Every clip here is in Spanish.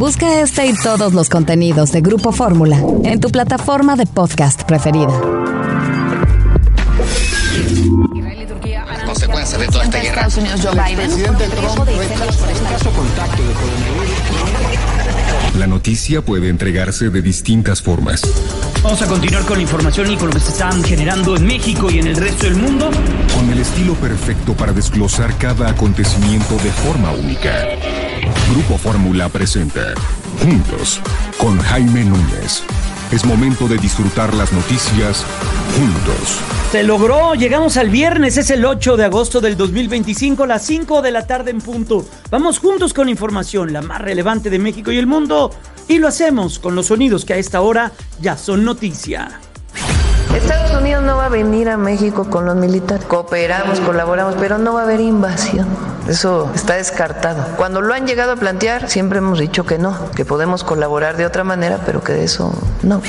Busca este y todos los contenidos de Grupo Fórmula en tu plataforma de podcast preferida. Las consecuencias de toda esta guerra. Estados Unidos, Joe Biden. Presidente Trump rechaza un caso contacto de coronavirus. La noticia puede entregarse de distintas formas. Vamos a continuar con la información y con lo que se está generando en México y en el resto del mundo. Con el estilo perfecto para desglosar cada acontecimiento de forma única. Grupo Fórmula presenta Juntos con Jaime Núñez. Es momento de disfrutar las noticias juntos. Se logró, llegamos al viernes, es el 8 de agosto del 2025, las 5 de la tarde en punto. Vamos juntos con información, la más relevante de México y el mundo, y lo hacemos con los sonidos que a esta hora ya son noticia. Estados Unidos no va a venir a México con los militares. Cooperamos, colaboramos, pero no va a haber invasión. Eso está descartado. Cuando lo han llegado a plantear, siempre hemos dicho que no, que podemos colaborar de otra manera, pero que de eso no.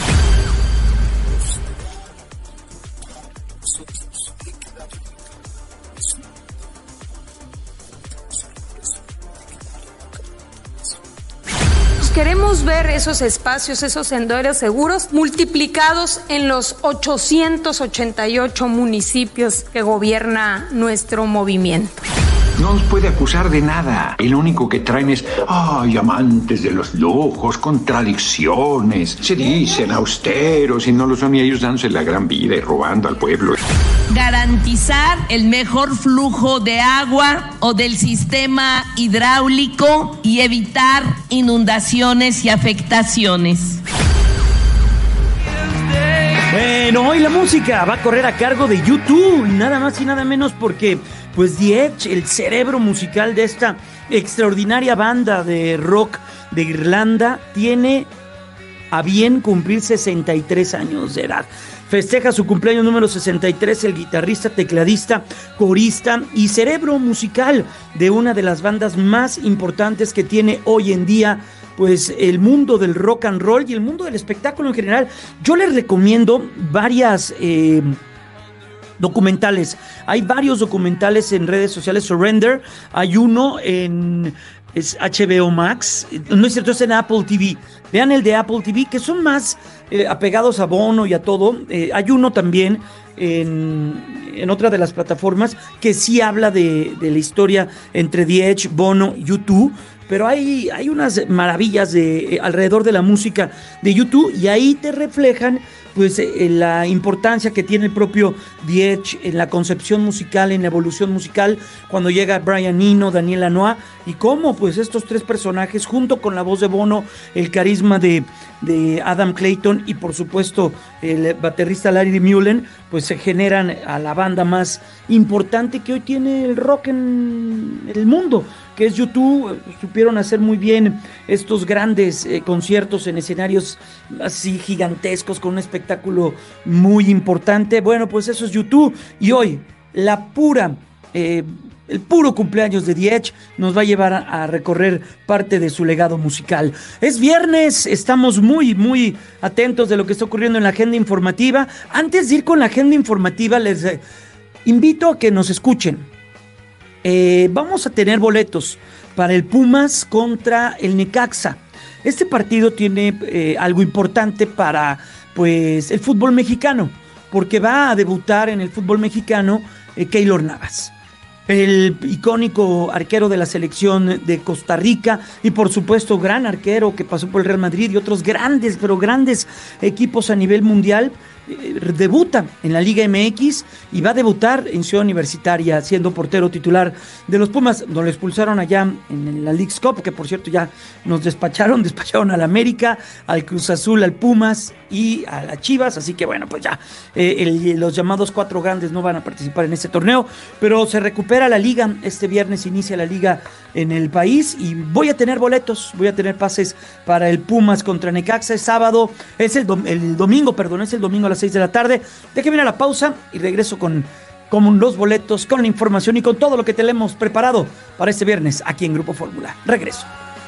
Queremos ver esos espacios, esos senderos seguros multiplicados en los 888 municipios que gobierna nuestro movimiento. No nos puede acusar de nada. El único que traen es, amantes de los lujos, contradicciones. Se dicen austeros y no lo son, y ellos dándose la gran vida y robando al pueblo. Garantizar el mejor flujo de agua o del sistema hidráulico y evitar inundaciones y afectaciones. Bueno, hoy la música va a correr a cargo de YouTube, nada más y nada menos porque, pues, The Edge, el cerebro musical de esta extraordinaria banda de rock de Irlanda, tiene a bien cumplir 63 años de edad. Festeja su cumpleaños número 63 el guitarrista, tecladista, corista y cerebro musical de una de las bandas más importantes que tiene hoy en día, pues, el mundo del rock and roll y el mundo del espectáculo en general. Yo les recomiendo varias documentales. Hay varios documentales en redes sociales. Surrender, hay uno es HBO Max, no es cierto, es en Apple TV. Vean el de Apple TV, que son más apegados a Bono y a todo. Hay uno también en otra de las plataformas que sí habla de la historia entre The Edge, Bono y U2. Pero hay unas maravillas alrededor de la música de U2 y ahí te reflejan, pues, la importancia que tiene el propio The Edge en la concepción musical, en la evolución musical, cuando llega Brian Eno, Daniel Lanois, y cómo, pues, estos tres personajes, junto con la voz de Bono, el carisma de Adam Clayton y, por supuesto, el baterista Larry Mullen, pues se generan a la banda más importante que hoy tiene el rock en el mundo, que es U2. Supieron hacer muy bien estos grandes conciertos en escenarios así gigantescos, con un espectáculo muy importante. Bueno, pues eso es U2, y hoy el puro cumpleaños de The Edge nos va a llevar a recorrer parte de su legado musical. Es viernes, estamos muy, muy atentos de lo que está ocurriendo en la agenda informativa. Antes de ir con la agenda informativa, les invito a que nos escuchen. Vamos a tener para el Pumas contra el Necaxa. Este partido tiene algo importante para, pues, el fútbol mexicano, porque va a debutar en el fútbol mexicano Keylor Navas, el icónico arquero de la selección de Costa Rica y, por supuesto, gran arquero que pasó por el Real Madrid y otros grandes equipos a nivel mundial. Debuta en la Liga MX y va a debutar en Ciudad Universitaria siendo portero titular de los Pumas. Nos lo expulsaron allá en la Leagues Cup, que por cierto ya nos despacharon al América, al Cruz Azul, al Pumas y a las Chivas, así que bueno, pues ya los llamados cuatro grandes no van a participar en este torneo, pero se recupera la liga. Este viernes inicia la liga en el país y voy a tener tener pases para el Pumas contra Necaxa. Es el domingo a las 6 de la tarde. Déjenme ir a la pausa y regreso con los boletos, con la información y con todo lo que tenemos preparado para este viernes aquí en Grupo Fórmula. Regreso.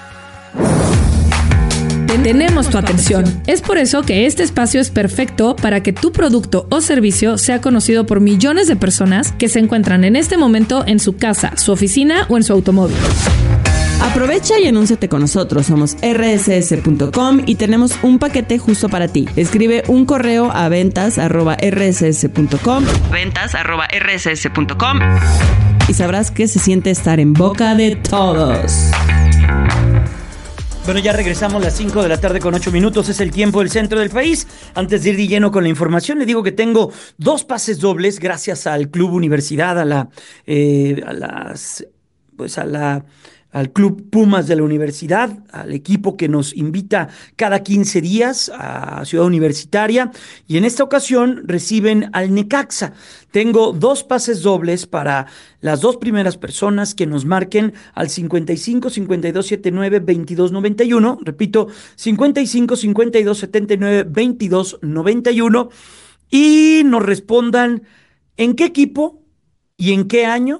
Tenemos tu atención. Es por eso que este espacio es perfecto para que tu producto o servicio sea conocido por millones de personas que se encuentran en este momento en su casa, su oficina o en su automóvil. Aprovecha y anúnciate con nosotros. Somos rss.com y tenemos un paquete justo para ti. Escribe un correo a ventas@rss.com y sabrás que se siente estar en boca de todos. Bueno, ya regresamos a las 5 de la tarde con 8 minutos. Es el tiempo del centro del país. Antes de ir de lleno con la información, le digo que tengo 2 pases dobles gracias al Club Universidad, al Club Pumas de la Universidad, al equipo que nos invita cada 15 días a Ciudad Universitaria, y en esta ocasión reciben al Necaxa. Tengo 2 pases dobles para las 2 primeras personas que nos marquen al 55 52 79 22 91, repito, 55 52 79 22 91, y nos respondan en qué equipo y en qué año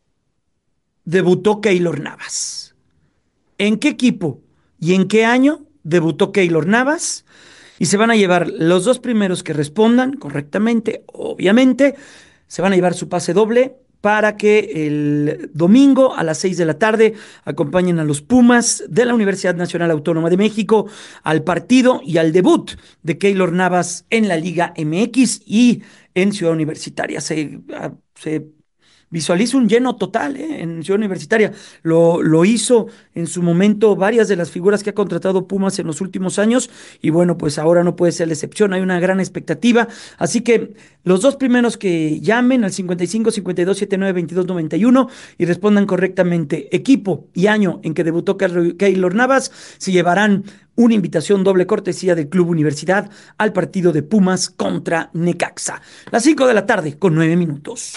debutó Keylor Navas. ¿En qué equipo y en qué año debutó Keylor Navas? Y se van a llevar los 2 primeros que respondan correctamente, obviamente, se van a llevar su pase doble para que el domingo a las 6 de la tarde acompañen a los Pumas de la Universidad Nacional Autónoma de México al partido y al debut de Keylor Navas en la Liga MX y en Ciudad Universitaria. Se visualiza un lleno total en Ciudad Universitaria. Lo hizo en su momento varias de las figuras que ha contratado Pumas en los últimos años, y bueno, pues ahora no puede ser la excepción. Hay una gran expectativa, así que los 2 primeros que llamen al 55 52 79 22 91 y respondan correctamente equipo y año en que debutó Keylor Navas, se llevarán una invitación doble cortesía del Club Universidad al partido de Pumas contra Necaxa. Las 5 de la tarde con 9 minutos.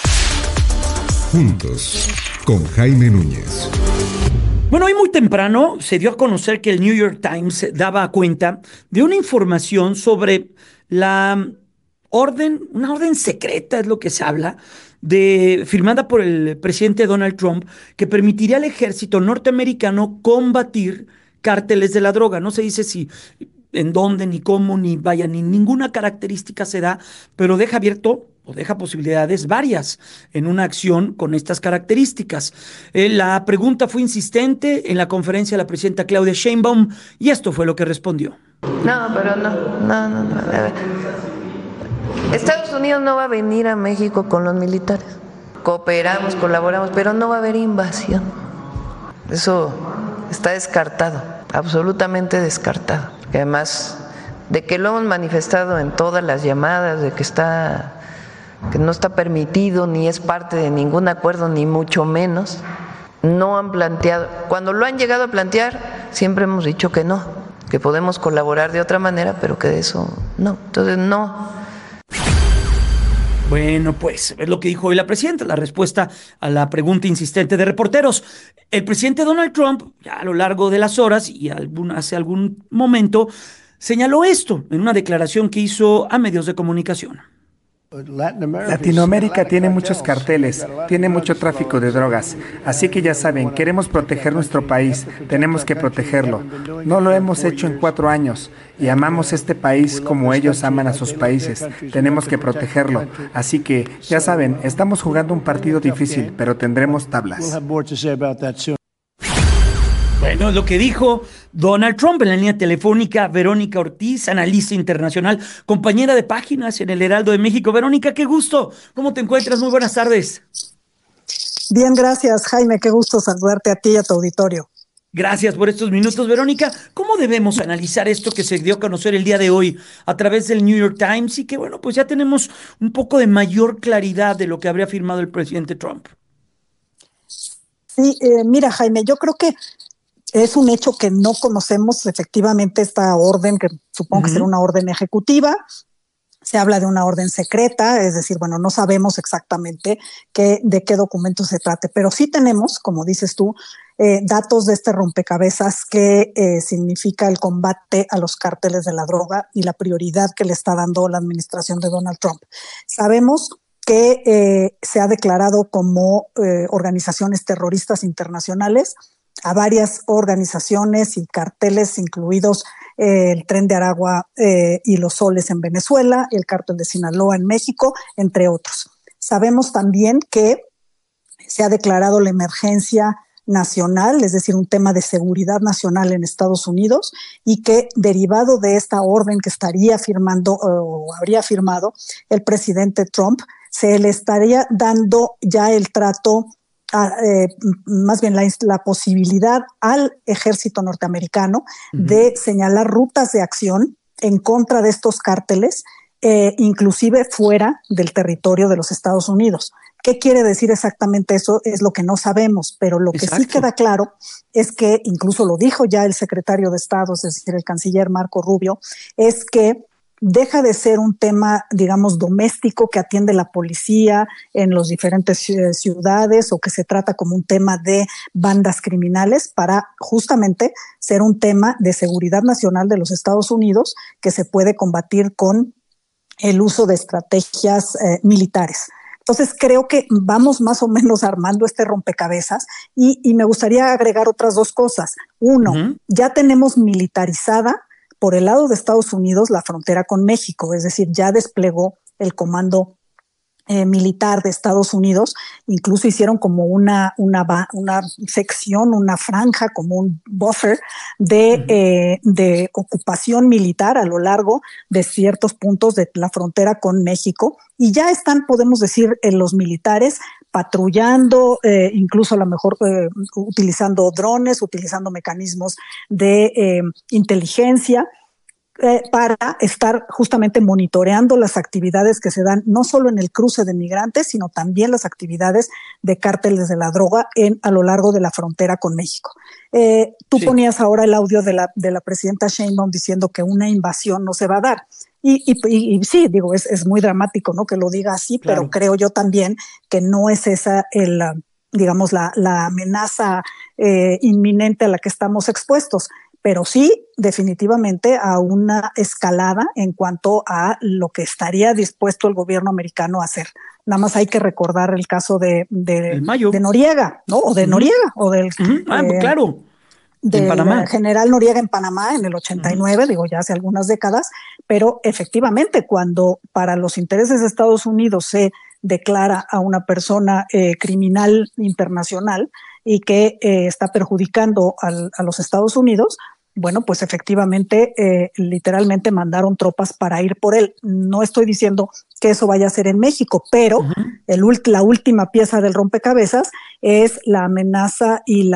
Juntos, con Jaime Núñez. Bueno, hoy muy temprano se dio a conocer que el New York Times daba cuenta de una información sobre una orden secreta, es lo que se habla, firmada por el presidente Donald Trump, que permitiría al ejército norteamericano combatir cárteles de la droga. No se dice si, en dónde, ni cómo, ni ninguna característica se da, pero deja abierto o deja posibilidades varias en una acción con estas características. La pregunta fue insistente en la conferencia de la presidenta Claudia Sheinbaum, y esto fue lo que respondió. No, pero no. A ver. Estados Unidos no va a venir a México con los militares. Cooperamos, colaboramos, pero no va a haber invasión. Eso está descartado, absolutamente descartado. Que además de que lo hemos manifestado en todas las llamadas, de que no está permitido ni es parte de ningún acuerdo, ni mucho menos, no han planteado. Cuando lo han llegado a plantear, siempre hemos dicho que no, que podemos colaborar de otra manera, pero que de eso no. Entonces no. Bueno, pues es lo que dijo hoy la presidenta, la respuesta a la pregunta insistente de reporteros. El presidente Donald Trump, ya a lo largo de las horas y hace algún momento, señaló esto en una declaración que hizo a medios de comunicación. Latinoamérica tiene muchos carteles, tiene mucho tráfico de drogas, así que ya saben, queremos proteger nuestro país, tenemos que protegerlo. No lo hemos hecho en 4 años y amamos este país como ellos aman a sus países, tenemos que protegerlo. Así que, ya saben, estamos jugando un partido difícil, pero tendremos tablas. Bueno, lo que dijo Donald Trump. En la línea telefónica, Verónica Ortiz, analista internacional, compañera de páginas en el Heraldo de México. Verónica, qué gusto. ¿Cómo te encuentras? Muy buenas tardes. Bien, gracias, Jaime. Qué gusto saludarte a ti y a tu auditorio. Gracias por estos minutos, Verónica. ¿Cómo debemos analizar esto que se dio a conocer el día de hoy a través del New York Times y que, bueno, pues ya tenemos un poco de mayor claridad de lo que habría firmado el presidente Trump? Sí, mira, Jaime, yo creo que es un hecho que no conocemos efectivamente esta orden, que supongo que será una orden ejecutiva. Se habla de una orden secreta, es decir, bueno, no sabemos exactamente de qué documento se trate, pero sí tenemos, como dices tú, datos de este rompecabezas que significa el combate a los cárteles de la droga y la prioridad que le está dando la administración de Donald Trump. Sabemos que se ha declarado como organizaciones terroristas internacionales a varias organizaciones y carteles, incluidos el Tren de Aragua y los Soles en Venezuela, el Cártel de Sinaloa en México, entre otros. Sabemos también que se ha declarado la emergencia nacional, es decir, un tema de seguridad nacional en Estados Unidos, y que derivado de esta orden que estaría firmando o habría firmado el presidente Trump, se le estaría dando ya el trato, más bien la posibilidad al ejército norteamericano de señalar rutas de acción en contra de estos cárteles, inclusive fuera del territorio de los Estados Unidos. ¿Qué quiere decir exactamente eso? Es lo que no sabemos, pero lo que sí queda claro es que, incluso lo dijo ya el secretario de Estado, es decir, el canciller Marco Rubio, es que deja de ser un tema, digamos, doméstico que atiende la policía en las diferentes ciudades, o que se trata como un tema de bandas criminales, para justamente ser un tema de seguridad nacional de los Estados Unidos que se puede combatir con el uso de estrategias militares. Entonces creo que vamos más o menos armando este rompecabezas, y me gustaría agregar otras dos cosas. Uno, ya tenemos militarizada por el lado de Estados Unidos la frontera con México, es decir, ya desplegó el comando militar de Estados Unidos, incluso hicieron como una sección, una franja, como un buffer de ocupación militar a lo largo de ciertos puntos de la frontera con México, y ya están, podemos decir, los militares patrullando, incluso a lo mejor utilizando drones, utilizando mecanismos de inteligencia, para estar justamente monitoreando las actividades que se dan no solo en el cruce de migrantes, sino también las actividades de cárteles de la droga a lo largo de la frontera con México. Tú ponías ahora el audio de la presidenta Sheinbaum diciendo que una invasión no se va a dar. Y sí, digo, es muy dramático, ¿no?, que lo diga así, claro, pero creo yo también que no es esa digamos, la amenaza inminente a la que estamos expuestos, pero sí definitivamente a una escalada en cuanto a lo que estaría dispuesto el gobierno americano a hacer. Nada más hay que recordar el caso de Noriega, ¿no? O de Noriega, o del claro, del general Noriega en Panamá en el 89, digo, ya hace algunas décadas, pero efectivamente cuando para los intereses de Estados Unidos se declara a una persona criminal internacional y que está perjudicando a los Estados Unidos, bueno, pues efectivamente, literalmente mandaron tropas para ir por él. No estoy diciendo que eso vaya a ser en México, pero la última pieza del rompecabezas es la amenaza y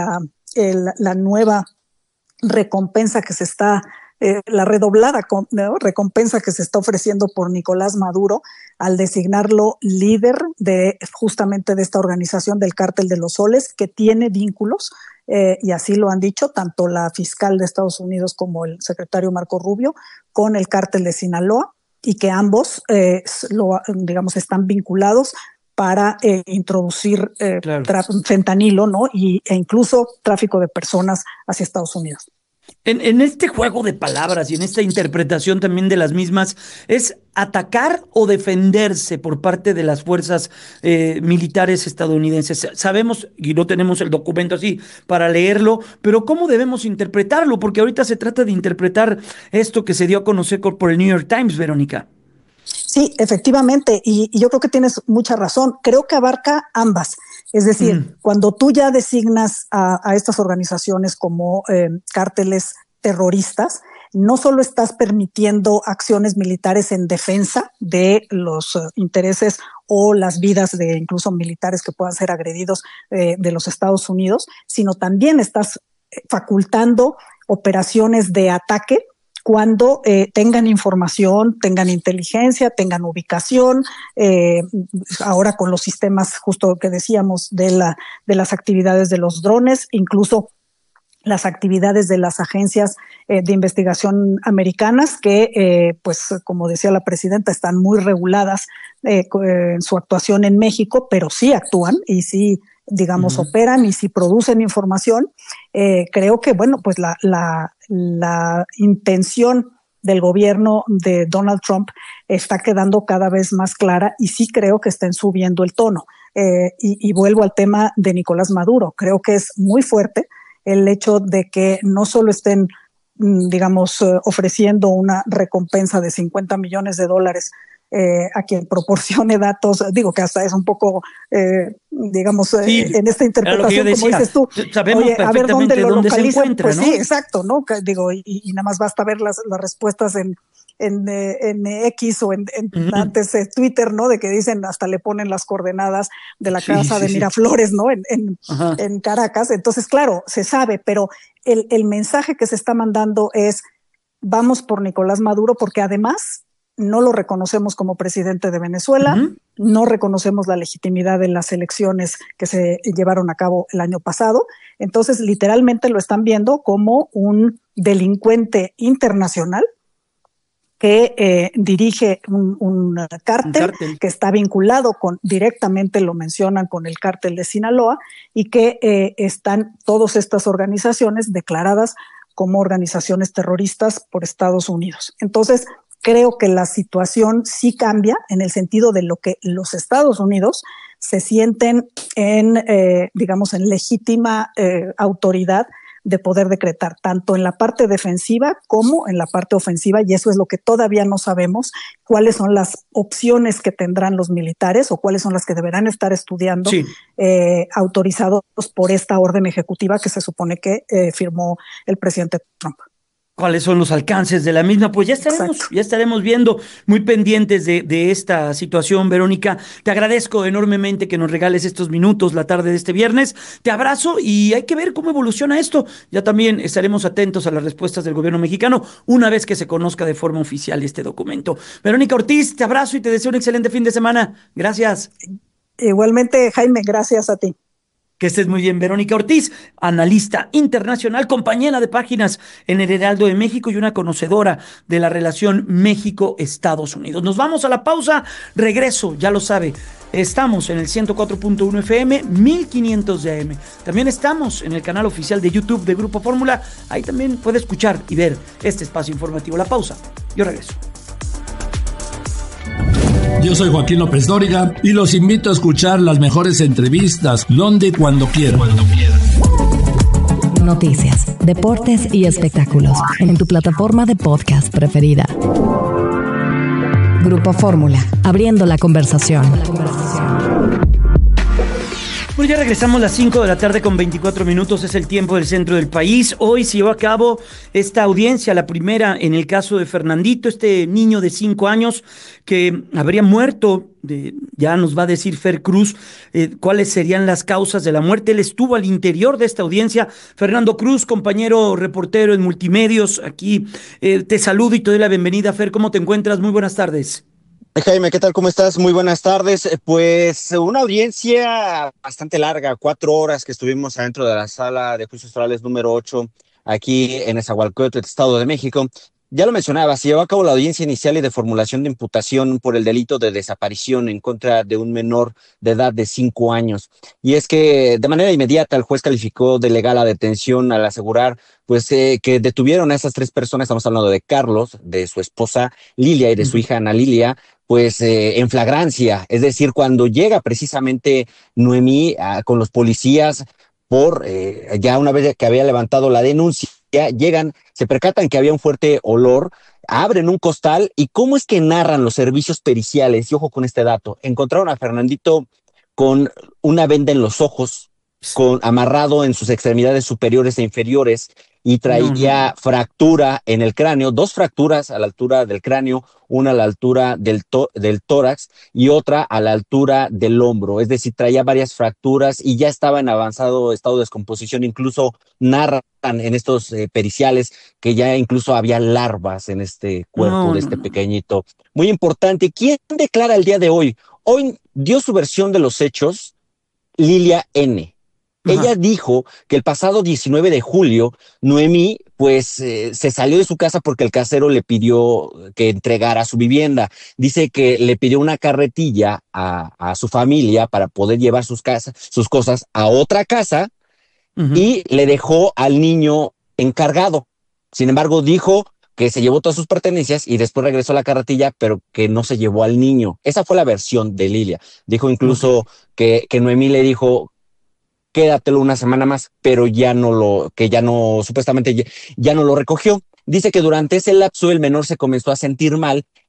la nueva recompensa que se está, la redoblada recompensa que se está ofreciendo por Nicolás Maduro al designarlo líder justamente de esta organización del Cártel de los Soles, que tiene vínculos, y así lo han dicho tanto la fiscal de Estados Unidos como el secretario Marco Rubio, con el Cártel de Sinaloa, y que ambos, digamos, están vinculados para introducir fentanilo, ¿no? E incluso tráfico de personas hacia Estados Unidos. En este juego de palabras y en esta interpretación también de las mismas, ¿es atacar o defenderse por parte de las fuerzas militares estadounidenses? Sabemos, y no tenemos el documento así para leerlo, pero ¿cómo debemos interpretarlo? Porque ahorita se trata de interpretar esto que se dio a conocer por el New York Times, Verónica. Sí, efectivamente, y yo creo que tienes mucha razón. Creo que abarca ambas. Es decir, cuando tú ya designas a estas organizaciones como cárteles terroristas, no solo estás permitiendo acciones militares en defensa de los intereses o las vidas de incluso militares que puedan ser agredidos de los Estados Unidos, sino también estás facultando operaciones de ataque cuando tengan información, tengan inteligencia, tengan ubicación, ahora con los sistemas justo que decíamos de las actividades de los drones, incluso las actividades de las agencias de investigación americanas que, pues como decía la presidenta, están muy reguladas en su actuación en México, pero sí actúan y sí, digamos, operan y sí producen información. Creo que, bueno, pues la intención del gobierno de Donald Trump está quedando cada vez más clara y sí creo que estén subiendo el tono. Y vuelvo al tema de Nicolás Maduro. Creo que es muy fuerte el hecho de que no solo estén, digamos, ofreciendo una recompensa de $50 millones a quien proporcione datos, digo que hasta es un poco, digamos, en esta interpretación, como dices tú, sabemos oye, a ver dónde lo dónde se localiza, encuentra, pues ¿no? sí, exacto, ¿no? Digo, y nada más basta ver las respuestas en X o antes Twitter, ¿no? De que dicen, hasta le ponen las coordenadas de la casa de Miraflores, ¿no? En Caracas. Entonces, claro, se sabe, pero el mensaje que se está mandando es, vamos por Nicolás Maduro, porque además no lo reconocemos como presidente de Venezuela, no reconocemos la legitimidad de las elecciones que se llevaron a cabo el año pasado. Entonces, literalmente lo están viendo como un delincuente internacional que dirige un cártel que está vinculado directamente lo mencionan con el cártel de Sinaloa, y que están todas estas organizaciones declaradas como organizaciones terroristas por Estados Unidos. Entonces, creo que la situación sí cambia en el sentido de lo que los Estados Unidos se sienten digamos, en legítima autoridad de poder decretar, tanto en la parte defensiva como en la parte ofensiva, y eso es lo que todavía no sabemos, cuáles son las opciones que tendrán los militares o cuáles son las que deberán estar estudiando, autorizados por esta orden ejecutiva que se supone que firmó el presidente Trump. ¿Cuáles son los alcances de la misma? Pues ya estaremos viendo, muy pendientes de esta situación, Verónica. Te agradezco enormemente que nos regales estos minutos la tarde de este viernes. Te abrazo y hay que ver cómo evoluciona esto. Ya también estaremos atentos a las respuestas del gobierno mexicano una vez que se conozca de forma oficial este documento. Verónica Ortiz, te abrazo y te deseo un excelente fin de semana. Gracias. Igualmente, Jaime, gracias a ti. Que estés muy bien. Verónica Ortiz, analista internacional, compañera de páginas en el Heraldo de México y una conocedora de la relación México-Estados Unidos. Nos vamos a la pausa, regreso, ya lo sabe. Estamos en el 104.1 FM, 1500 de AM. También estamos en el canal oficial de YouTube de Grupo Fórmula. Ahí también puede escuchar y ver este espacio informativo. La pausa, yo regreso. Yo soy Joaquín López Dóriga y los invito a escuchar las mejores entrevistas donde y cuando quieran. Noticias, deportes y espectáculos en tu plataforma de podcast preferida. Grupo Fórmula, abriendo la conversación. Bueno, ya regresamos a las 5 de la tarde con 24 minutos, es el tiempo del centro del país. Hoy se llevó a cabo esta audiencia, la primera en el caso de Fernandito, este niño de 5 años que habría muerto. Ya nos va a decir Fer Cruz cuáles serían las causas de la muerte. Él estuvo al interior de esta audiencia. Fernando Cruz, compañero reportero en Multimedios, aquí te saludo y te doy la bienvenida. Fer, ¿cómo te encuentras? Muy buenas tardes. Jaime, ¿qué tal? ¿Cómo estás? Muy buenas tardes. Pues una audiencia bastante larga, 4 horas que estuvimos adentro de la sala de juicios orales número 8 aquí en Nezahualcóyotl, Estado de México. Ya lo mencionaba, se llevó a cabo la audiencia inicial y de formulación de imputación por el delito de desaparición en contra de un menor de edad de 5 años. Y es que de manera inmediata el juez calificó de legal la detención al asegurar pues que detuvieron a esas 3 personas. Estamos hablando de Carlos, de su esposa Lilia y de su hija Ana Lilia, pues en flagrancia, es decir, cuando llega precisamente Noemí con los policías por ya una vez que había levantado la denuncia, llegan, se percatan que había un fuerte olor, abren un costal y cómo es que narran los servicios periciales, y ojo con este dato, encontraron a Fernandito con una venda en los ojos, amarrado en sus extremidades superiores e inferiores, y traía fractura en el cráneo, 2 fracturas a la altura del cráneo, una a la altura del tórax y otra a la altura del hombro. Es decir, traía varias fracturas y ya estaba en avanzado estado de descomposición. Incluso narran en estos periciales que ya incluso había larvas en este cuerpo de este pequeñito. Muy importante. ¿Quién declara el día de hoy? Hoy dio su versión de los hechos Lilia N. Ella dijo que el pasado 19 de julio, Noemí, pues se salió de su casa porque el casero le pidió que entregara su vivienda. Dice que le pidió una carretilla a su familia para poder llevar sus cosas a otra casa y le dejó al niño encargado. Sin embargo, dijo que se llevó todas sus pertenencias y después regresó a la carretilla, pero que no se llevó al niño. Esa fue la versión de Lilia. Dijo incluso que Noemí le dijo, quédatelo una semana más, pero supuestamente ya no lo recogió. Dice que durante ese lapso el menor se comenzó a sentir mal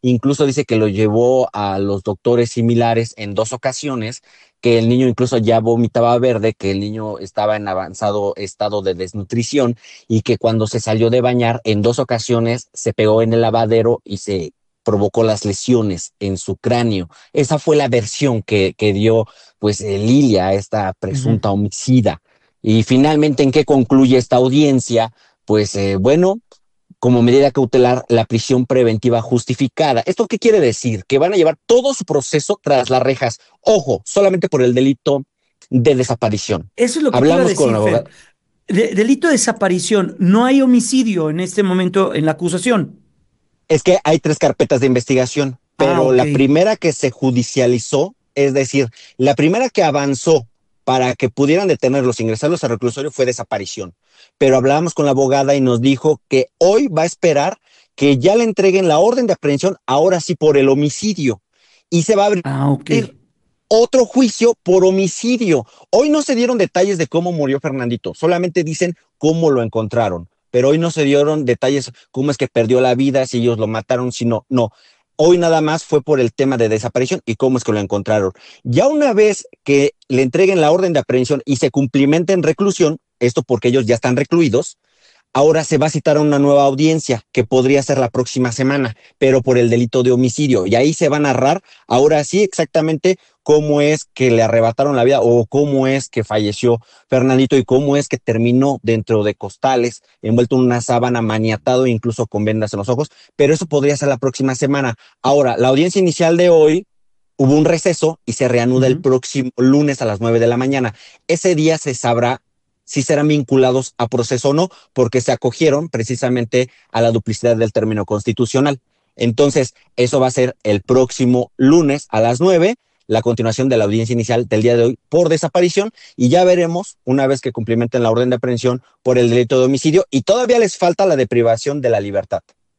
incluso dice que lo llevó a los doctores similares en 2 ocasiones, que el niño incluso ya vomitaba verde, que el niño estaba en avanzado estado de desnutrición y que cuando se salió de bañar en 2 ocasiones se pegó en el lavadero y se provocó las lesiones en su cráneo. Esa fue la versión que dio pues Lilia, esta presunta homicida. Y finalmente, ¿en qué concluye esta audiencia? Pues bueno, como medida cautelar, la prisión preventiva justificada. ¿Esto qué quiere decir? Que van a llevar todo su proceso tras las rejas. Ojo, solamente por el delito de desaparición. Eso es lo que hablamos te iba a decir, Fer. Delito de desaparición. No hay homicidio en este momento en la acusación. Es que hay 3 carpetas de investigación, pero okay. La primera que se judicializó, es decir, la primera que avanzó para que pudieran detenerlos, ingresarlos al reclusorio, fue desaparición. Pero hablábamos con la abogada y nos dijo que hoy va a esperar que ya le entreguen la orden de aprehensión, ahora sí por el homicidio. Y se va a abrir otro juicio por homicidio. Hoy no se dieron detalles de cómo murió Fernandito, solamente dicen cómo lo encontraron. Pero hoy no se dieron detalles cómo es que perdió la vida, si ellos lo mataron, si no. Hoy nada más fue por el tema de desaparición y cómo es que lo encontraron. Ya una vez que le entreguen la orden de aprehensión y se cumplimente en reclusión, esto porque ellos ya están recluidos, ahora se va a citar a una nueva audiencia que podría ser la próxima semana, pero por el delito de homicidio. Y ahí se va a narrar ahora sí exactamente cómo es que le arrebataron la vida o cómo es que falleció Fernandito y cómo es que terminó dentro de costales, envuelto en una sábana, maniatado, incluso con vendas en los ojos, pero eso podría ser la próxima semana. Ahora, la audiencia inicial de hoy hubo un receso y se reanuda el próximo lunes a las 9 de la mañana. Ese día se sabrá si serán vinculados a proceso o no, porque se acogieron precisamente a la duplicidad del término constitucional. Entonces, eso va a ser el próximo lunes a las 9, la continuación de la audiencia inicial del día de hoy por desaparición, y ya veremos, una vez que cumplimenten la orden de aprehensión, por el delito de homicidio, y todavía les falta la de privación de la libertad.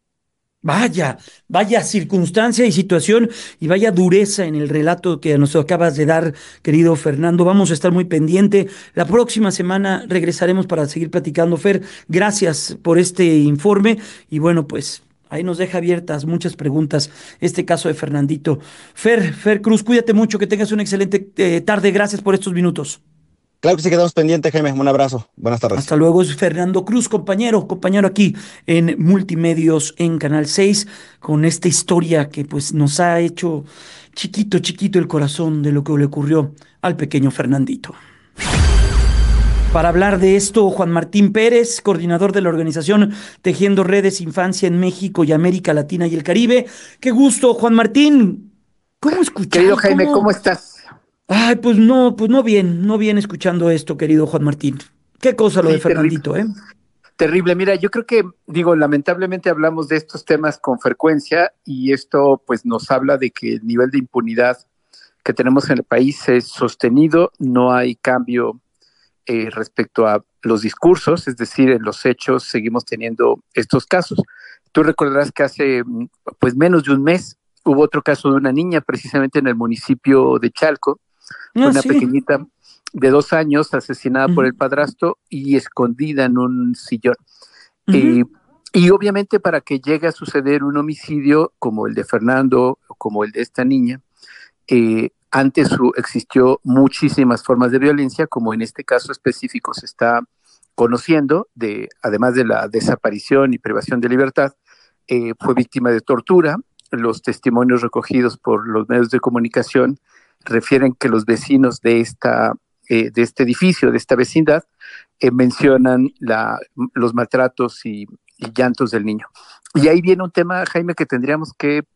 Vaya circunstancia y situación y vaya dureza en el relato que nos acabas de dar, querido Fernando. Vamos a estar muy pendiente. La próxima semana regresaremos para seguir platicando. Fer, gracias por este informe y bueno, pues ahí nos deja abiertas muchas preguntas este caso de Fernandito. Fer Cruz, cuídate mucho, que tengas una excelente tarde. Gracias por estos minutos. Claro que sí, quedamos pendientes, Jaime. Un abrazo. Buenas tardes. Hasta luego. Es Fernando Cruz, compañero aquí en Multimedios en Canal 6, con esta historia que pues nos ha hecho chiquito el corazón de lo que le ocurrió al pequeño Fernandito. Para hablar de esto, Juan Martín Pérez, coordinador de la organización Tejiendo Redes Infancia en México y América Latina y el Caribe. Qué gusto, Juan Martín. ¿Cómo escuchas? Querido Jaime, ¿cómo estás? Ay, pues no bien escuchando esto, querido Juan Martín. Qué cosa lo de Fernandito, terrible. Terrible. Mira, yo creo que, lamentablemente hablamos de estos temas con frecuencia y esto pues nos habla de que el nivel de impunidad que tenemos en el país es sostenido, no hay cambio respecto a los discursos, es decir, en los hechos seguimos teniendo estos casos. Tú recordarás que hace pues menos de un mes hubo otro caso de una niña precisamente en el municipio de Chalco, una pequeñita de 2 años asesinada por el padrastro y escondida en un sillón. Y obviamente para que llegue a suceder un homicidio como el de Fernando o como el de esta niña, antes existió muchísimas formas de violencia, como en este caso específico se está conociendo, además de la desaparición y privación de libertad, fue víctima de tortura. Los testimonios recogidos por los medios de comunicación refieren que los vecinos de este edificio, de esta vecindad, mencionan los maltratos y llantos del niño. Y ahí viene un tema, Jaime, que tendríamos que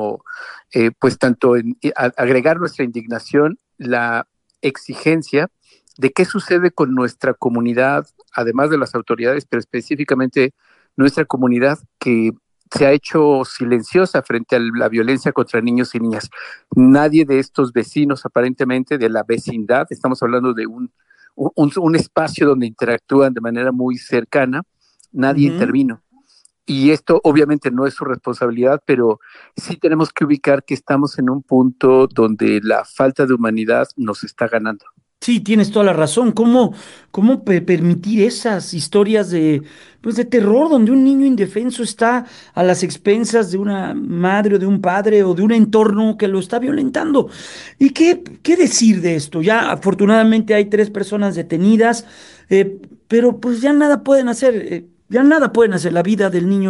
pues tanto agregar nuestra indignación, la exigencia de qué sucede con nuestra comunidad, además de las autoridades, pero específicamente nuestra comunidad que se ha hecho silenciosa frente a la violencia contra niños y niñas. Nadie de estos vecinos, aparentemente, de la vecindad, estamos hablando de un espacio donde interactúan de manera muy cercana, nadie intervino. Y esto obviamente no es su responsabilidad, pero sí tenemos que ubicar que estamos en un punto donde la falta de humanidad nos está ganando. Sí, tienes toda la razón. ¿Cómo permitir esas historias de terror donde un niño indefenso está a las expensas de una madre o de un padre o de un entorno que lo está violentando? ¿Y qué decir de esto? Ya afortunadamente hay 3 personas detenidas, pero pues ya nada pueden hacer. Ya nada pueden hacer. La vida del niño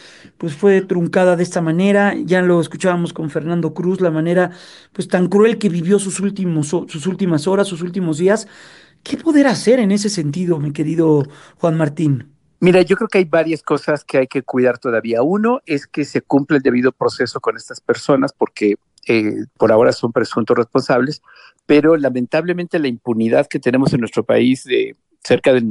fue truncada de esta manera. Ya lo escuchábamos con Fernando Cruz, la manera pues tan cruel que vivió sus últimas horas, sus últimos días. ¿Qué poder hacer en ese sentido, mi querido Juan Martín? Mira, yo creo que hay varias cosas que hay que cuidar todavía. Uno es que se cumpla el debido proceso con estas personas porque por ahora son presuntos responsables, pero lamentablemente la impunidad que tenemos en nuestro país de cerca del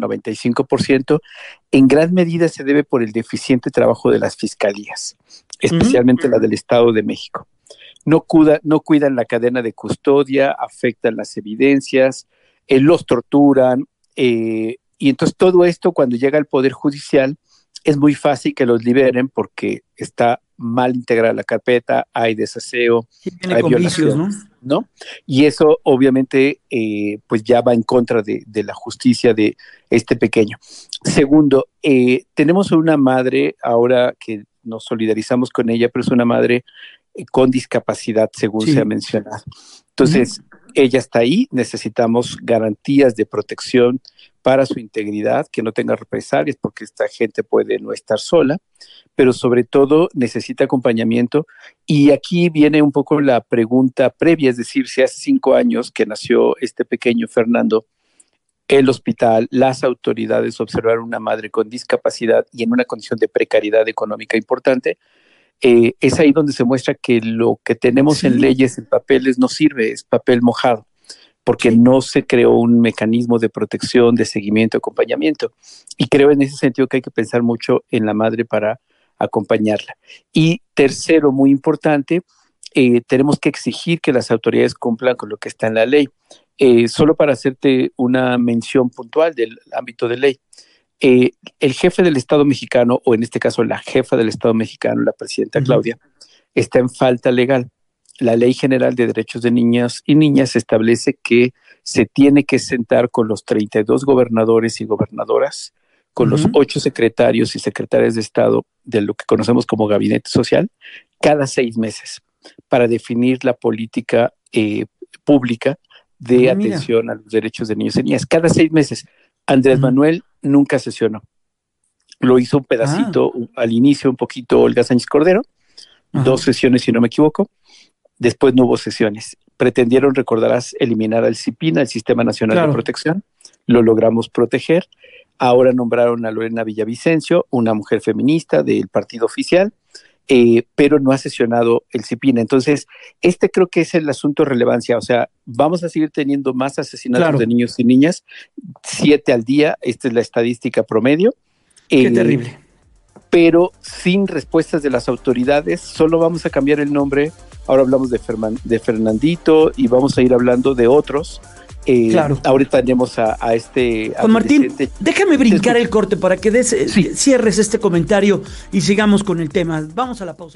90-95%, en gran medida se debe por el deficiente trabajo de las fiscalías, especialmente la del Estado de México. No cuidan la cadena de custodia, afectan las evidencias, los torturan, y entonces todo esto cuando llega al Poder Judicial es muy fácil que los liberen porque está mal integrada la carpeta, hay desaseo, hay violaciones, ¿no? Y eso obviamente pues ya va en contra de la justicia de este pequeño. Segundo, tenemos una madre ahora que nos solidarizamos con ella, pero es una madre con discapacidad, según se ha mencionado. Entonces, ella está ahí, necesitamos garantías de protección para su integridad, que no tenga represalias, porque esta gente puede no estar sola, pero sobre todo necesita acompañamiento. Y aquí viene un poco la pregunta previa, es decir, si hace 5 años que nació este pequeño Fernando, el hospital, las autoridades observaron una madre con discapacidad y en una condición de precariedad económica importante, es ahí donde se muestra que lo que tenemos en leyes, en papeles, no sirve, es papel mojado, porque no se creó un mecanismo de protección, de seguimiento, acompañamiento. Y creo en ese sentido que hay que pensar mucho en la madre para acompañarla. Y tercero, muy importante, tenemos que exigir que las autoridades cumplan con lo que está en la ley. Solo para hacerte una mención puntual del ámbito de ley, el jefe del Estado mexicano, o en este caso la jefa del Estado mexicano, la presidenta Claudia, está en falta legal. La Ley General de Derechos de Niñas y Niñas establece que se tiene que sentar con los 32 gobernadores y gobernadoras, con los 8 secretarios y secretarias de Estado de lo que conocemos como Gabinete Social, cada 6 meses, para definir la política pública de atención a los derechos de niños y niñas. Cada 6 meses. Andrés Manuel nunca sesionó. Lo hizo un pedacito al inicio, un poquito Olga Sánchez Cordero, 2 sesiones si no me equivoco, después no hubo sesiones. Pretendieron, recordarás, eliminar al CIPINA, el Sistema Nacional de Protección, lo logramos proteger. Ahora nombraron a Lorena Villavicencio, una mujer feminista del partido oficial, pero no ha sesionado el CIPINA. Entonces, creo que es el asunto de relevancia. O sea, vamos a seguir teniendo más asesinatos de niños y niñas, 7 al día, esta es la estadística promedio. Qué terrible. Pero sin respuestas de las autoridades, solo vamos a cambiar el nombre. Ahora hablamos de Fernandito y vamos a ir hablando de otros. Ahorita tenemos a este... Juan Martín, déjame brincar el corte para que cierres este comentario y sigamos con el tema. Vamos a la pausa.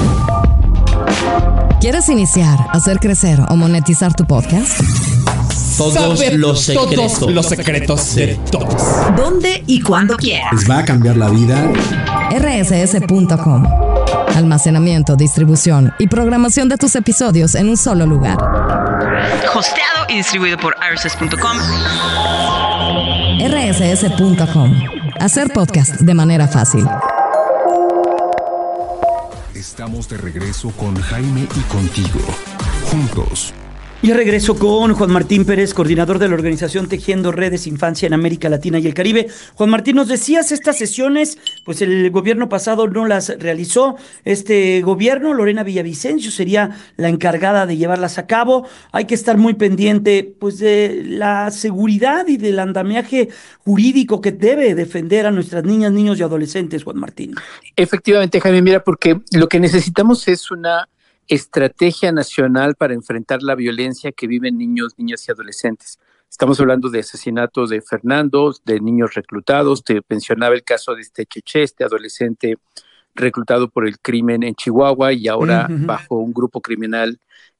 ¿Quieres iniciar, hacer crecer o monetizar tu podcast? Todos los secretos de todos. ¿Dónde y cuándo quieras? Les va a cambiar la vida. rss.com. Almacenamiento, distribución y programación de tus episodios en un solo lugar. Hosteado y distribuido por rss.com. rss.com. Hacer podcast de manera fácil. Estamos de regreso con Jaime y contigo. Juntos. Y regreso con Juan Martín Pérez, coordinador de la organización Tejiendo Redes Infancia en América Latina y el Caribe. Juan Martín, nos decías, estas sesiones, pues el gobierno pasado no las realizó. Este gobierno, Lorena Villavicencio, sería la encargada de llevarlas a cabo. Hay que estar muy pendiente, pues, de la seguridad y del andamiaje jurídico que debe defender a nuestras niñas, niños y adolescentes, Juan Martín. Efectivamente, Jaime, mira, porque lo que necesitamos es una estrategia nacional para enfrentar la violencia que viven niños, niñas y adolescentes. Estamos hablando de asesinatos de Fernando, de niños reclutados. Te mencionaba el caso de Cheche, este adolescente reclutado por el crimen en Chihuahua y ahora bajo un grupo criminal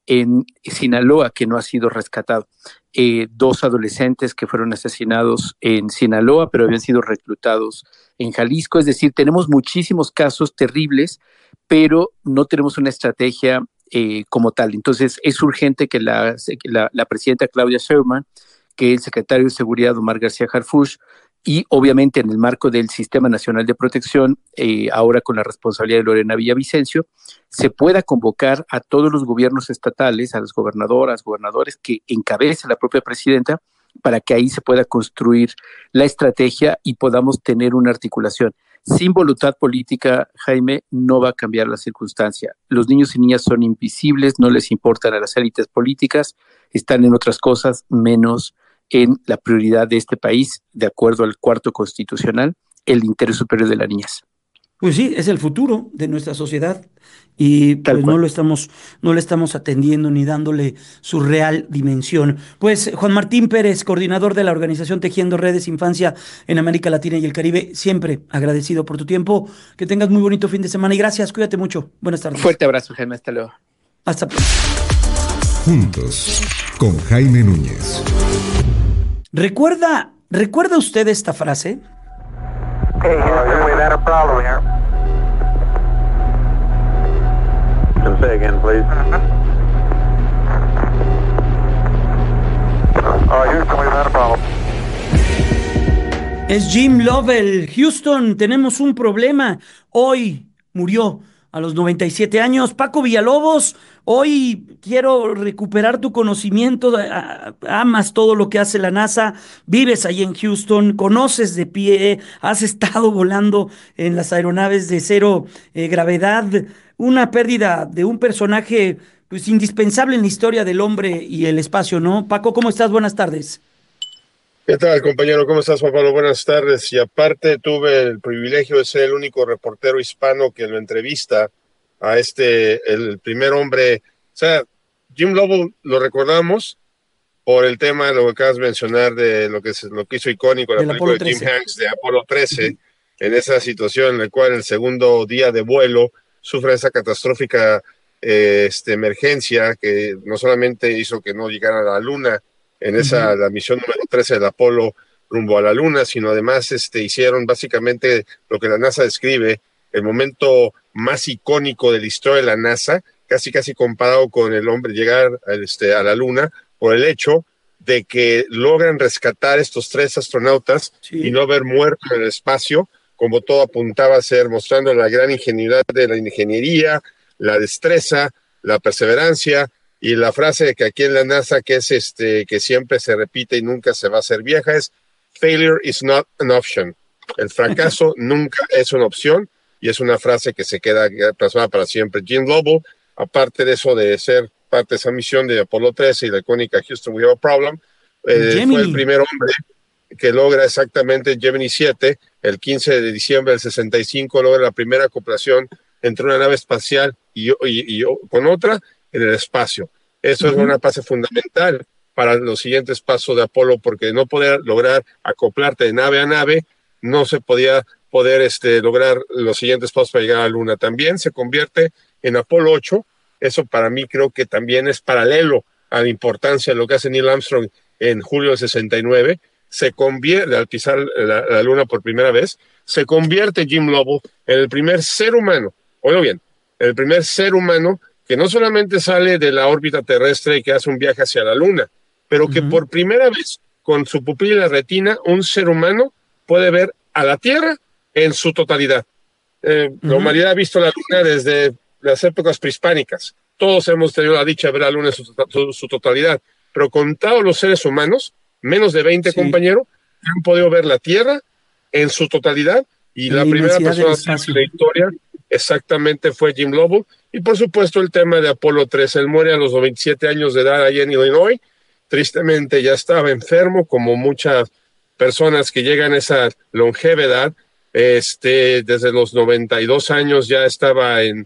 en Sinaloa que no ha sido rescatado. 2 adolescentes que fueron asesinados en Sinaloa, pero habían sido reclutados en Jalisco. Es decir, tenemos muchísimos casos terribles, pero no tenemos una estrategia como tal. Entonces, es urgente que la presidenta Claudia Sheinbaum, que el secretario de Seguridad Omar García Harfuch, y obviamente en el marco del Sistema Nacional de Protección, ahora con la responsabilidad de Lorena Villavicencio, se pueda convocar a todos los gobiernos estatales, a las gobernadoras, gobernadores que encabece la propia presidenta, para que ahí se pueda construir la estrategia y podamos tener una articulación. Sin voluntad política, Jaime, no va a cambiar la circunstancia. Los niños y niñas son invisibles, no les importan a las élites políticas, están en otras cosas menos en la prioridad de este país, de acuerdo al 4º constitucional, el interés superior de la niñez. Pues sí, es el futuro de nuestra sociedad y pues no lo estamos atendiendo ni dándole su real dimensión. Pues Juan Martín Pérez, coordinador de la organización Tejiendo Redes Infancia en América Latina y el Caribe, siempre agradecido por tu tiempo. Que tengas muy bonito fin de semana y gracias, cuídate mucho. Buenas tardes. Fuerte abrazo, Jaime, hasta luego. Hasta pronto. Juntos, con Jaime Núñez. ¿Recuerda usted esta frase? Okay, Houston, we've had a problem here. Can say again, please. Houston, we've had a problem. Es Jim Lovell. Houston, tenemos un problema. Hoy murió a los 97 años. Paco Villalobos, hoy quiero recuperar tu conocimiento. Amas todo lo que hace la NASA, vives ahí en Houston, conoces de pie, has estado volando en las aeronaves de cero gravedad. Una pérdida de un personaje pues indispensable en la historia del hombre y el espacio, ¿no? Paco, ¿cómo estás? Buenas tardes. ¿Qué tal, compañero? ¿Cómo estás, Juan Pablo? Buenas tardes. Y aparte tuve el privilegio de ser el único reportero hispano que lo entrevista a el primer hombre. O sea, Jim Lovell lo recordamos por el tema de lo que acabas de mencionar de lo que hizo icónico la película de Jim Hanks de Apolo 13, en esa situación en la cual el segundo día de vuelo sufre esa catastrófica emergencia que no solamente hizo que no llegara a la Luna, en la misión número 13 del Apolo rumbo a la Luna, sino además hicieron básicamente lo que la NASA describe, el momento más icónico de la historia de la NASA, casi comparado con el hombre llegar a la Luna, por el hecho de que logran rescatar estos 3 astronautas y no haber muerto en el espacio, como todo apuntaba a ser, mostrando la gran ingenuidad de la ingeniería, la destreza, la perseverancia, y la frase que aquí en la NASA, que es que siempre se repite y nunca se va a hacer vieja, es failure is not an option. El fracaso nunca es una opción, y es una frase que se queda plasmada para siempre. Jim Lovell, aparte de eso de ser parte de esa misión de Apolo 13 y la icónica Houston, we have a problem, fue el primer hombre que logra exactamente Gemini 7, el 15 de diciembre del 65, logra la primera acoplación entre una nave espacial y con otra en el espacio. Eso es una fase fundamental para los siguientes pasos de Apolo, porque no poder lograr acoplarte de nave a nave, no se podía lograr los siguientes pasos para llegar a la Luna. También se convierte en Apolo 8, eso para mí creo que también es paralelo a la importancia de lo que hace Neil Armstrong en julio del 69, se convierte, al pisar la Luna por primera vez, se convierte Jim Lovell en el primer ser humano, oigo bien, el primer ser humano que no solamente sale de la órbita terrestre y que hace un viaje hacia la Luna, pero que por primera vez, con su pupila y la retina, un ser humano puede ver a la Tierra en su totalidad. La humanidad ha visto la Luna desde las épocas prehispánicas. Todos hemos tenido la dicha de ver la Luna en su totalidad, pero contados los seres humanos, menos de 20, compañeros, han podido ver la Tierra en su totalidad, y la primera persona de la historia exactamente fue Jim Lovell. Y por supuesto el tema de Apolo 13, él muere a los 97 años de edad allá en Illinois, tristemente ya estaba enfermo, como muchas personas que llegan a esa longevidad, desde los 92 años ya estaba en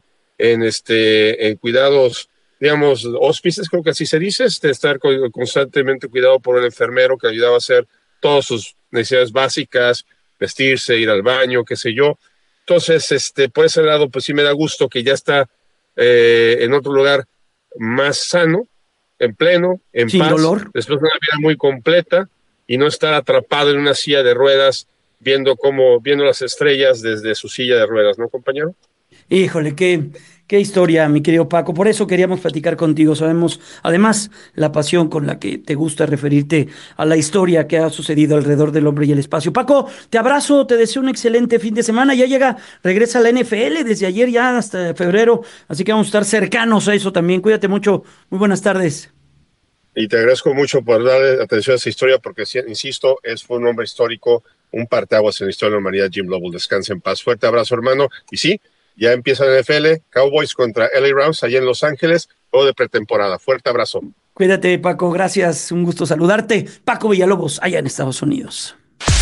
cuidados, digamos, hóspices, creo que así se dice, estar constantemente cuidado por un enfermero que ayudaba a hacer todas sus necesidades básicas, vestirse, ir al baño, qué sé yo. Entonces, por ese lado, pues sí me da gusto que ya está en otro lugar más sano, en pleno, en sin paz, dolor, después de una vida muy completa y no estar atrapado en una silla de ruedas viendo las estrellas desde su silla de ruedas, ¿no, compañero? Híjole, qué historia, mi querido Paco. Por eso queríamos platicar contigo. Sabemos, además, la pasión con la que te gusta referirte a la historia que ha sucedido alrededor del hombre y el espacio. Paco, te abrazo, te deseo un excelente fin de semana. Regresa a la NFL desde ayer ya hasta febrero, así que vamos a estar cercanos a eso también. Cuídate mucho. Muy buenas tardes. Y te agradezco mucho por darle atención a esa historia, porque, insisto, fue un hombre histórico, un parteaguas en la historia de la humanidad, Jim Lovell. Descansa en paz. Fuerte abrazo, hermano. Y sí, ya empieza la NFL, Cowboys contra LA Rams, allá en Los Ángeles, juego de pretemporada. Fuerte abrazo. Cuídate, Paco, gracias, un gusto saludarte. Paco Villalobos, allá en Estados Unidos.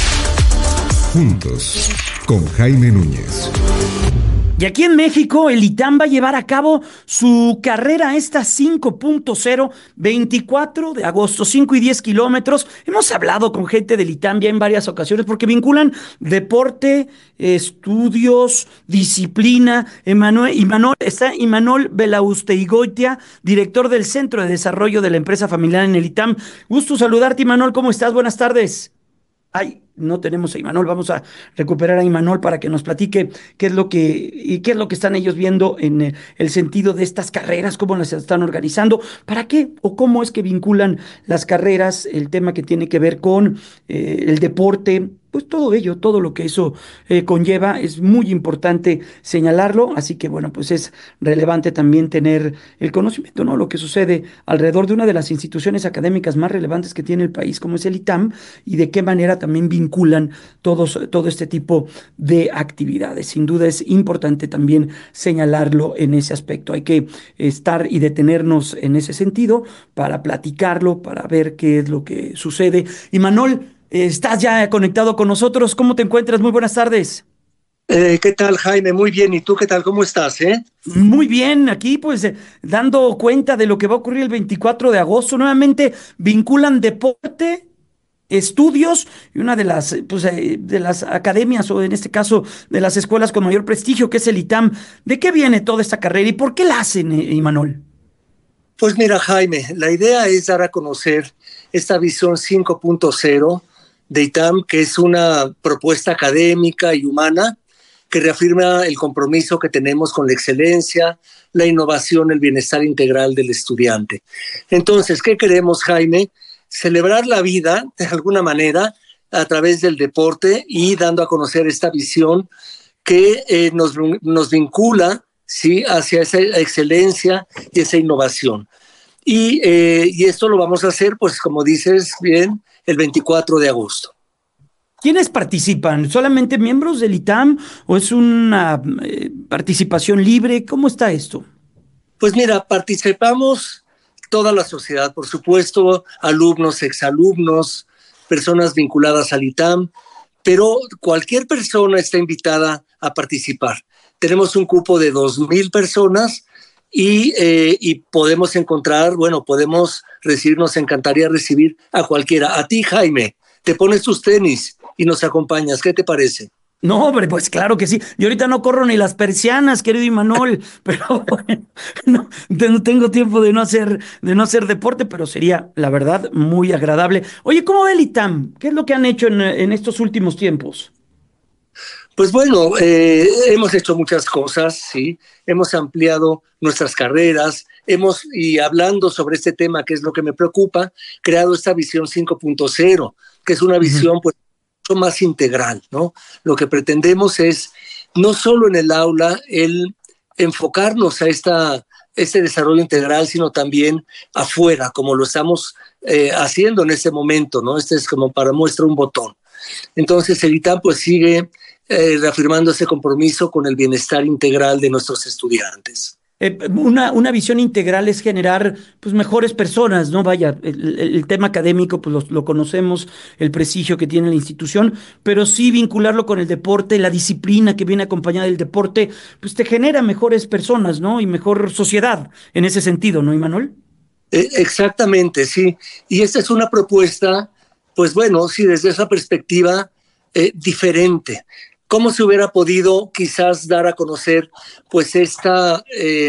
Juntos, con Jaime Núñez. Y aquí en México, el ITAM va a llevar a cabo su carrera esta 5.0, 24 de agosto, 5 y 10 kilómetros. Hemos hablado con gente del ITAM ya en varias ocasiones porque vinculan deporte, estudios, disciplina. Está Imanol Belausteigoitia, director del Centro de Desarrollo de la Empresa Familiar en el ITAM. Gusto saludarte, Imanol, ¿cómo estás? Buenas tardes. No tenemos a Imanol, vamos a recuperar a Imanol para que nos platique qué es lo que están ellos viendo en el sentido de estas carreras, cómo las están organizando, para qué o cómo es que vinculan las carreras, el tema que tiene que ver con el deporte, pues todo ello, todo lo que eso conlleva, es muy importante señalarlo, así que bueno, pues es relevante también tener el conocimiento, ¿no? Lo que sucede alrededor de una de las instituciones académicas más relevantes que tiene el país, como es el ITAM, y de qué manera también vinculan todo este tipo de actividades. Sin duda es importante también señalarlo en ese aspecto. Hay que estar y detenernos en ese sentido para platicarlo, para ver qué es lo que sucede. Imanol, estás ya conectado con nosotros. ¿Cómo te encuentras? Muy buenas tardes. ¿Qué tal, Jaime? Muy bien. ¿Y tú qué tal? ¿Cómo estás? Muy bien. Aquí, pues, dando cuenta de lo que va a ocurrir el 24 de agosto. Nuevamente vinculan deporte, estudios y una de las academias, o en este caso de las escuelas con mayor prestigio, que es el ITAM. ¿De qué viene toda esta carrera y por qué la hacen, Imanol? Pues mira, Jaime, la idea es dar a conocer esta visión 5.0 de ITAM, que es una propuesta académica y humana que reafirma el compromiso que tenemos con la excelencia, la innovación, el bienestar integral del estudiante. Entonces, ¿qué queremos, Jaime? Celebrar la vida, de alguna manera, a través del deporte y dando a conocer esta visión que nos vincula, ¿sí?, hacia esa excelencia y esa innovación. Y esto lo vamos a hacer, pues como dices bien, el 24 de agosto. ¿Quiénes participan? ¿Solamente miembros del ITAM o es una participación libre? ¿Cómo está esto? Pues mira, participamos toda la sociedad, por supuesto, alumnos, exalumnos, personas vinculadas al ITAM, pero cualquier persona está invitada a participar. Tenemos un cupo de 2,000 personas y podemos encontrar, podemos recibir, nos encantaría recibir a cualquiera. A ti, Jaime, te pones tus tenis y nos acompañas. ¿Qué te parece? No, hombre, pues claro que sí. Yo ahorita no corro ni las persianas, querido Imanol, pero bueno, no tengo tiempo de no hacer deporte, pero sería, la verdad, muy agradable. Oye, ¿cómo ve el ITAM? ¿Qué es lo que han hecho en estos últimos tiempos? Pues bueno, hemos hecho muchas cosas, ¿sí? Hemos ampliado nuestras carreras, y hablando sobre este tema, que es lo que me preocupa, creado esta visión 5.0, que es una visión pues mucho más integral, ¿no? Lo que pretendemos es, no solo en el aula, el enfocarnos a este desarrollo integral, sino también afuera, como lo estamos haciendo en este momento, ¿no? Este es como para muestra un botón. Entonces el ITAM pues sigue reafirmando ese compromiso con el bienestar integral de nuestros estudiantes. Una visión integral es generar pues mejores personas, ¿no? Vaya, el tema académico pues lo conocemos, el prestigio que tiene la institución, pero sí vincularlo con el deporte, la disciplina que viene acompañada del deporte, pues te genera mejores personas, ¿no? Y mejor sociedad en ese sentido, ¿no, Imanol? Exactamente, sí. Y esta es una propuesta, pues bueno, sí, desde esa perspectiva diferente. ¿Cómo se hubiera podido quizás dar a conocer pues esta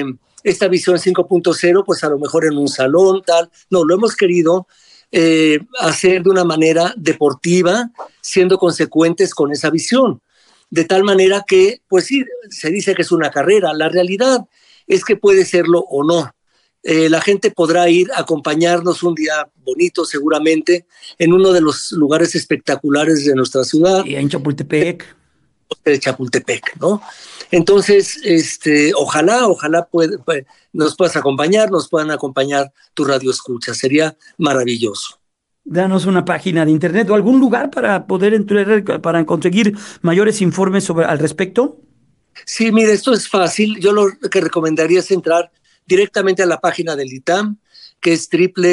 esta visión 5.0, pues a lo mejor en un salón, tal. No, lo hemos querido hacer de una manera deportiva, siendo consecuentes con esa visión. De tal manera que, pues sí, se dice que es una carrera. La realidad es que puede serlo o no. La gente podrá ir a acompañarnos un día bonito, seguramente, en uno de los lugares espectaculares de nuestra ciudad. Y en Chapultepec. De Chapultepec, ¿no? Entonces, ojalá nos puedas acompañar, nos puedan acompañar tu radioescucha. Sería maravilloso. Danos una página de internet o algún lugar para poder entrar, para conseguir mayores informes al respecto. Sí, mire, esto es fácil. Yo lo que recomendaría es entrar directamente a la página del ITAM, que es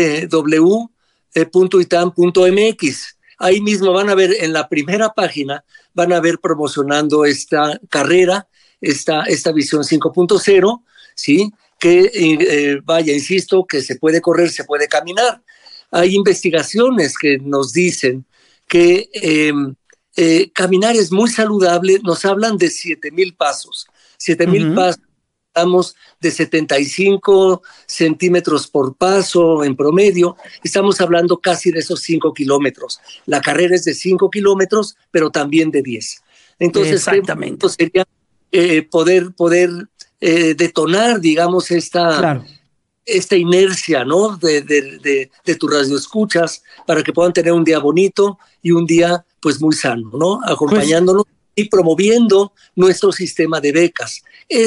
www.itam.mx. Ahí mismo van a ver, en la primera página, van a ver promocionando esta carrera, esta visión 5.0, ¿sí? Que, insisto, que se puede correr, se puede caminar. Hay investigaciones que nos dicen que caminar es muy saludable. Nos hablan de 7,000 pasos. 7,000 pasos, estamos de 75 centímetros por paso en promedio. Estamos hablando casi de esos 5 kilómetros. La carrera es de 5 kilómetros, pero también de 10. Entonces, exactamente. Sería poder detonar, digamos, esta inercia, ¿no? de tu radioescuchas, para que puedan tener un día bonito y un día pues muy sano, ¿no? Acompañándonos y promoviendo nuestro sistema de becas. De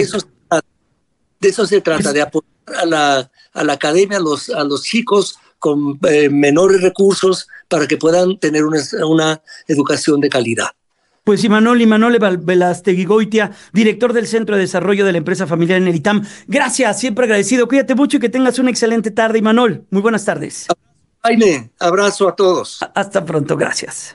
eso se trata, de apoyar a la academia, a los chicos con menores recursos, para que puedan tener una educación de calidad. Pues Imanol Velasteguigoitia, director del Centro de Desarrollo de la Empresa Familiar en el ITAM. Gracias, siempre agradecido. Cuídate mucho y que tengas una excelente tarde, Imanol. Muy buenas tardes. Jaime, abrazo a todos. Hasta pronto, gracias.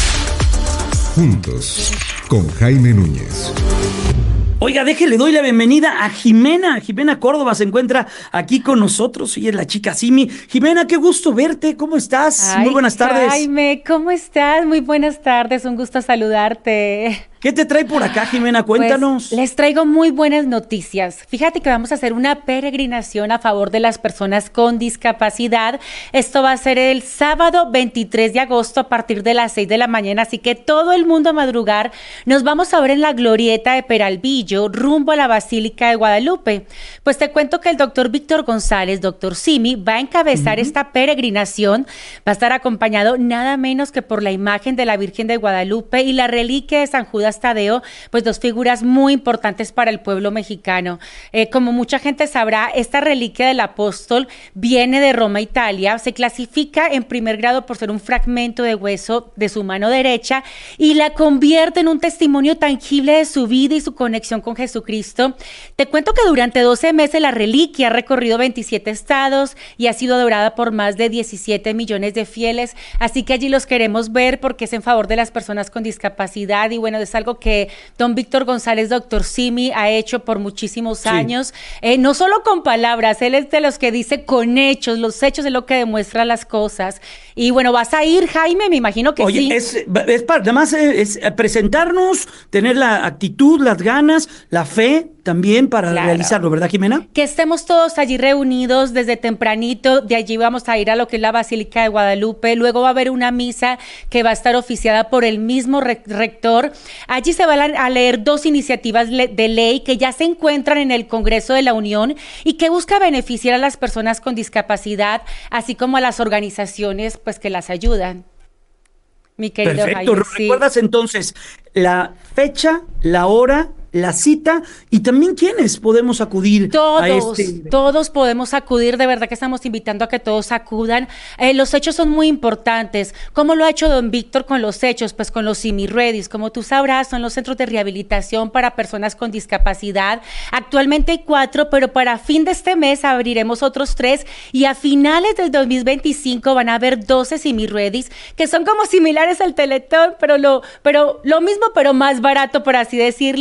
Juntos, con Jaime Núñez. Oiga, le doy la bienvenida a Jimena. Jimena Córdoba se encuentra aquí con nosotros. Ella es la chica Simi. Jimena, qué gusto verte. ¿Cómo estás? Muy buenas tardes. Jaime, ¿cómo estás? Muy buenas tardes. Un gusto saludarte. ¿Qué te trae por acá, Jimena? Cuéntanos. Pues, les traigo muy buenas noticias. Fíjate que vamos a hacer una peregrinación a favor de las personas con discapacidad. Esto va a ser el sábado 23 de agosto a partir de las 6 de la mañana, así que todo el mundo a madrugar. Nos vamos a ver en la glorieta de Peralvillo, rumbo a la Basílica de Guadalupe. Pues te cuento que el doctor Víctor González, doctor Simi, va a encabezar esta peregrinación. Va a estar acompañado nada menos que por la imagen de la Virgen de Guadalupe y la reliquia de San Judas Tadeo, pues dos figuras muy importantes para el pueblo mexicano. Como mucha gente sabrá, esta reliquia del apóstol viene de Roma, Italia, se clasifica en primer grado por ser un fragmento de hueso de su mano derecha y la convierte en un testimonio tangible de su vida y su conexión con Jesucristo. Te cuento que durante 12 meses la reliquia ha recorrido 27 estados y ha sido adorada por más de 17 millones de fieles, así que allí los queremos ver porque es en favor de las personas con discapacidad y bueno, es algo que don Víctor González, doctor Simi, ha hecho por muchísimos años, no solo con palabras, él es de los que dice con hechos, los hechos es lo que demuestra las cosas. Y bueno, ¿vas a ir, Jaime? Me imagino que sí. Además es presentarnos, tener la actitud, las ganas, la fe también para realizarlo, ¿verdad, Jimena? Que estemos todos allí reunidos desde tempranito, de allí vamos a ir a lo que es la Basílica de Guadalupe, luego va a haber una misa que va a estar oficiada por el mismo rector. Allí se van a leer 2 iniciativas de ley que ya se encuentran en el Congreso de la Unión y que busca beneficiar a las personas con discapacidad, así como a las organizaciones pues que las ayudan. Mi querido Perfecto. Jaime, ¿Recuerdas entonces la fecha, la hora, la cita y también quiénes podemos acudir? Todos podemos acudir, de verdad que estamos invitando a que todos acudan. Los hechos son muy importantes. ¿Cómo lo ha hecho don Víctor con los hechos? Pues con los Simi Redis, como tú sabrás, son los centros de rehabilitación para personas con discapacidad. Actualmente hay 4, pero para fin de este mes abriremos otros 3 y a finales del 2025 van a haber 12 Simi Redis, que son como similares al Teletón, pero lo mismo, pero más barato, por así decirlo, y de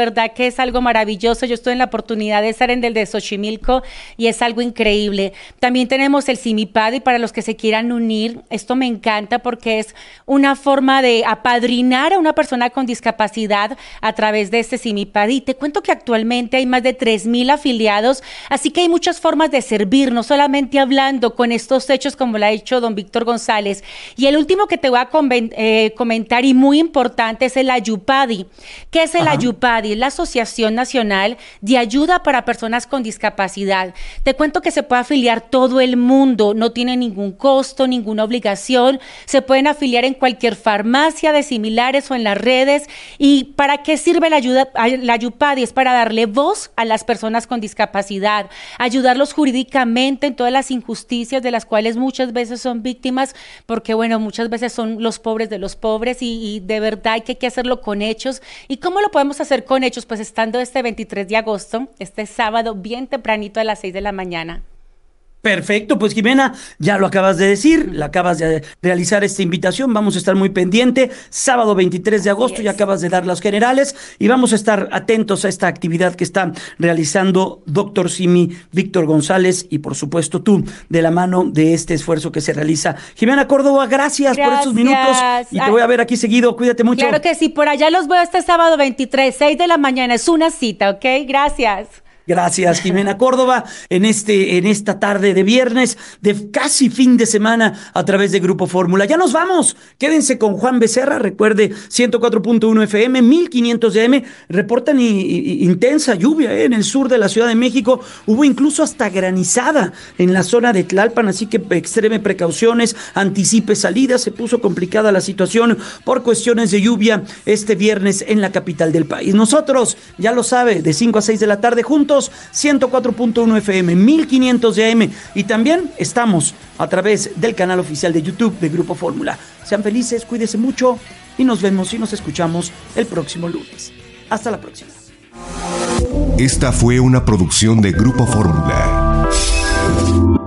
verdad que es algo maravilloso. Yo estuve en la oportunidad de estar en el de Xochimilco y es algo increíble. También tenemos el Simipadi para los que se quieran unir. Esto me encanta porque es una forma de apadrinar a una persona con discapacidad a través de este Simipadi. Te cuento que actualmente hay más de 3,000 afiliados, así que hay muchas formas de servir, no solamente hablando con estos hechos como lo ha hecho don Víctor González. Y el último que te voy a comentar y muy importante es el Ayupadi. ¿Qué es el Ayupadi? Es la Asociación Nacional de Ayuda para Personas con Discapacidad. Te cuento que se puede afiliar todo el mundo, no tiene ningún costo, ninguna obligación, se pueden afiliar en cualquier farmacia de similares o en las redes. ¿Y para qué sirve la Ayupadi? Es para darle voz a las personas con discapacidad, ayudarlos jurídicamente en todas las injusticias de las cuales muchas veces son víctimas, porque bueno, muchas veces son los pobres de los pobres y de verdad hay que hacerlo con hechos. ¿Y cómo lo podemos hacer con hechos? Pues estando este 23 de agosto, este sábado, bien tempranito a las 6 de la mañana. Perfecto, pues Jimena, ya lo acabas de decir, la acabas de realizar esta invitación, vamos a estar muy pendiente, sábado 23 de agosto, ya acabas de dar los generales y vamos a estar atentos a esta actividad que está realizando Dr. Simi Víctor González y por supuesto tú, de la mano de este esfuerzo que se realiza. Jimena Córdoba, gracias por estos minutos y te voy a ver aquí seguido, cuídate mucho. Claro que sí, por allá los veo este sábado 23, 6 de la mañana, es una cita, ¿ok? Gracias. Gracias, Jimena Córdoba, en esta tarde de viernes, de casi fin de semana, a través de Grupo Fórmula. Ya nos vamos, quédense con Juan Becerra, recuerde, 104.1 FM, 1500 de AM, reportan intensa lluvia en el sur de la Ciudad de México, hubo incluso hasta granizada en la zona de Tlalpan, así que extreme precauciones, anticipe salidas, se puso complicada la situación por cuestiones de lluvia este viernes en la capital del país. Nosotros, ya lo sabe, de 5 a 6 de la tarde juntos, 104.1 FM, 1500 de AM y también estamos a través del canal oficial de YouTube de Grupo Fórmula. Sean felices, cuídense mucho y nos vemos y nos escuchamos el próximo lunes. Hasta la próxima. Esta fue una producción de Grupo Fórmula.